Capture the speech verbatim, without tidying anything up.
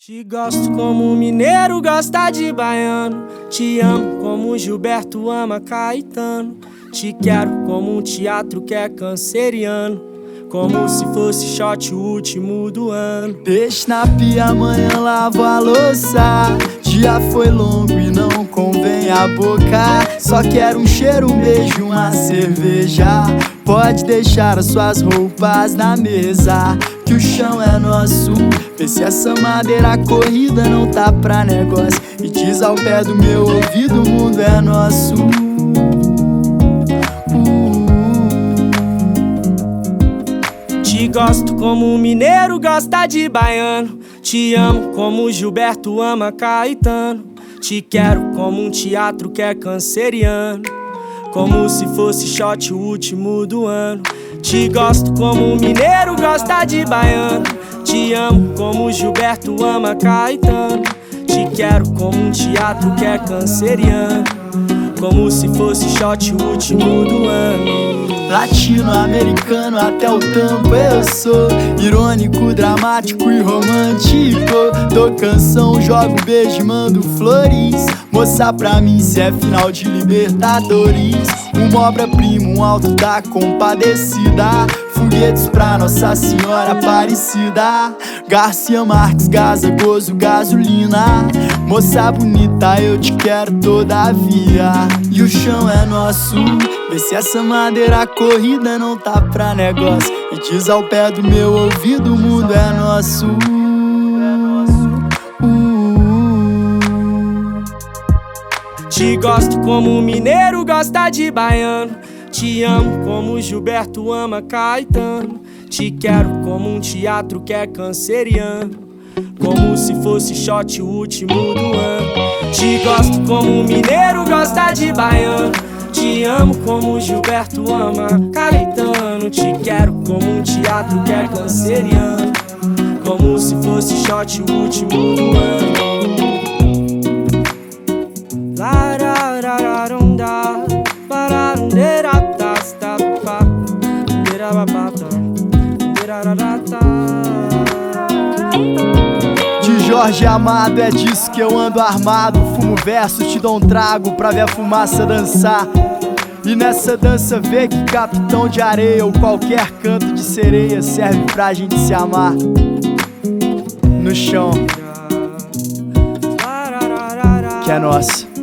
Te gosto como mineiro gosta de baiano. Te amo como Gilberto ama Caetano. Te quero como um teatro que é canceriano, como se fosse shot o último do ano. Deixa na pia, amanhã lavo a louça. Dia foi longo e não convém a boca. Só quero um cheiro, um beijo, uma cerveja. Pode deixar as suas roupas na mesa, que o chão é nosso. Vê se essa madeira corrida não tá pra negócio. E diz ao pé do meu ouvido, o mundo é nosso. Te gosto como mineiro gosta de baiano. Te amo como Gilberto ama Caetano. Te quero como um teatro que é canceriano, como se fosse shot o último do ano. Te gosto como mineiro gosta de baiano. Te amo como Gilberto ama Caetano. Te quero como um teatro que é canceriano, como se fosse shot o último do ano. Latino-americano até o tampo eu sou, irônico, dramático e romântico. Dou canção, jogo beijo e mando flores. Moça pra mim se é final de Libertadores. Uma obra-prima, um alto da compadecida. Foguetes pra Nossa Senhora Aparecida. Garcia Marques, Gaza, gozo, gasolina. Moça bonita, eu te quero todavia. E o chão é nosso. Vê se essa madeira corrida não tá pra negócio. E diz ao pé do meu ouvido, o mundo é nosso. Te gosto como mineiro gosta de baiano. Te amo como Gilberto ama Caetano. Te quero como um teatro que é canceriano, como se fosse shot o último do ano. Te gosto como mineiro gosta de baiano. Te amo como Gilberto ama Caetano. Te quero como um teatro que é canceriano, como se fosse shot o último do ano. De Jorge Amado, é disso que eu ando armado. Fumo verso, te dou um trago pra ver a fumaça dançar. E nessa dança vê que capitão de areia ou qualquer canto de sereia serve pra gente se amar. No chão, que é nosso.